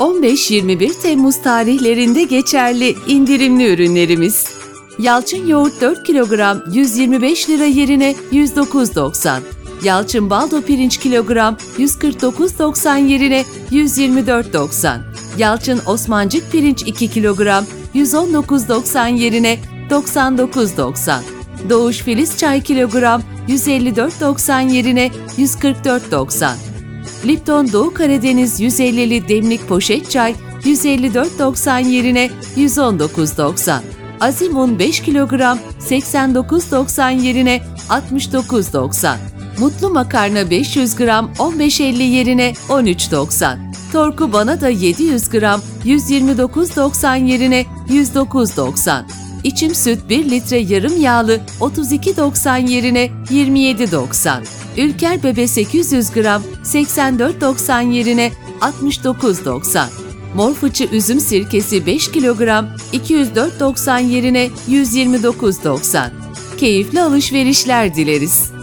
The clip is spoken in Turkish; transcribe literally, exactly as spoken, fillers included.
on beş yirmi bir Temmuz tarihlerinde geçerli indirimli ürünlerimiz. Yalçın yoğurt dört kilogram yüz yirmi beş lira yerine yüz dokuz doksan. Yalçın baldo pirinç kilogram yüz kırk dokuz doksan yerine yüz yirmi dört doksan. Yalçın Osmancık pirinç iki kilogram yüz on dokuz doksan yerine doksan dokuz doksan. Doğuş Filiz çay kilogram yüz elli dört doksan yerine yüz kırk dört doksan. Lipton Doğu Karadeniz yüz ellili demlik poşet çay yüz elli dört doksan yerine yüz on dokuz doksan. Azim un beş kilogram seksen dokuz doksan yerine altmış dokuz doksan. Mutlu makarna beş yüz gram on beş elli yerine on üç doksan. Torku Banada yedi yüz gram yüz yirmi dokuz doksan yerine yüz dokuz doksan. İçim süt bir litre yarım yağlı otuz iki doksan yerine yirmi yedi doksan. Ülker Bebe sekiz yüz gram seksen dört doksan yerine altmış dokuz doksan. Mor fıçı üzüm sirkesi beş kilogram iki yüz dört doksan yerine yüz yirmi dokuz doksan. Keyifli alışverişler dileriz.